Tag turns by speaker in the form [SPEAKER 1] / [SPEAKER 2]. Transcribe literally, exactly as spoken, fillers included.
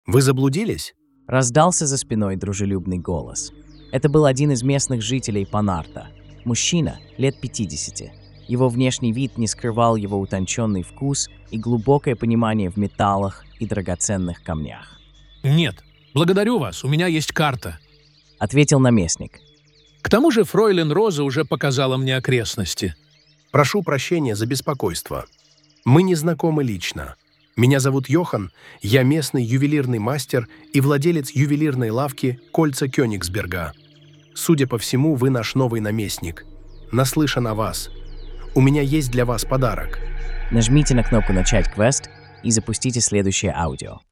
[SPEAKER 1] Вы заблудились?
[SPEAKER 2] Раздался за спиной дружелюбный голос. Это был один из местных жителей Панарта. Мужчина, лет пятидесяти. Его внешний вид не скрывал его утонченный вкус и глубокое понимание в металлах и драгоценных камнях.
[SPEAKER 3] «Нет, благодарю вас, у меня есть карта»,
[SPEAKER 2] — ответил наместник.
[SPEAKER 3] «К тому же фройлен Роза уже показала мне окрестности».
[SPEAKER 1] Прошу прощения за беспокойство. Мы не знакомы лично. Меня зовут Йохан, я местный ювелирный мастер и владелец ювелирной лавки «Кольца Кёнигсберга». Судя по всему, вы наш новый наместник. Наслышан о вас. У меня есть для вас подарок.
[SPEAKER 2] Нажмите на кнопку «Начать квест» и запустите следующее аудио.